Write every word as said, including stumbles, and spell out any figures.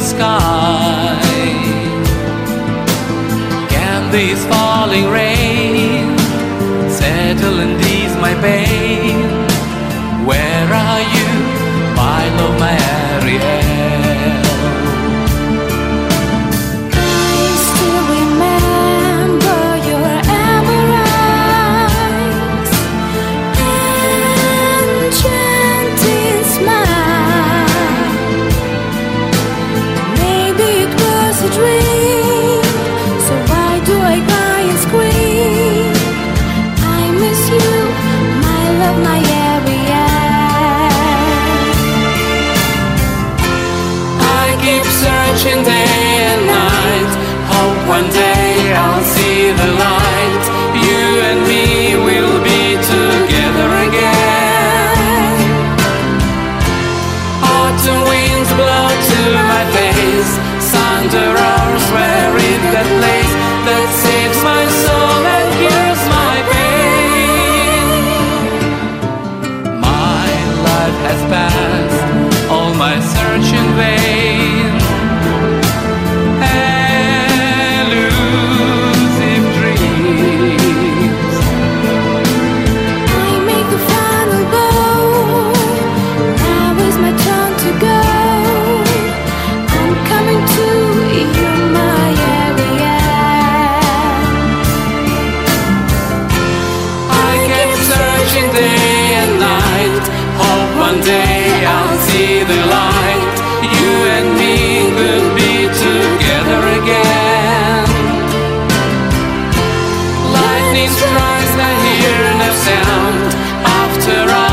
sky. Can this falling rain settle and ease my pain? Where are you, my love, my Ariel? I still remember your amber eyes, enchanting smile. Maybe it was a dream, so why do I cry and scream? I miss you, my love, my Ariel. I keep searching day and night, hope one day I'll see the light. You and me will be together again. Autumn winds blow to my face, thunder roars where in that place that saves my soul and cures my pain. My life has passed, all my search in vain. Elusive dreams. I make the final bow. Now is my turn to go. I'm coming to you, my Ariel. I kept searching day and night, hope one day I'll see the light. You and me will be together again. Lightning strikes, I hear no sound. After I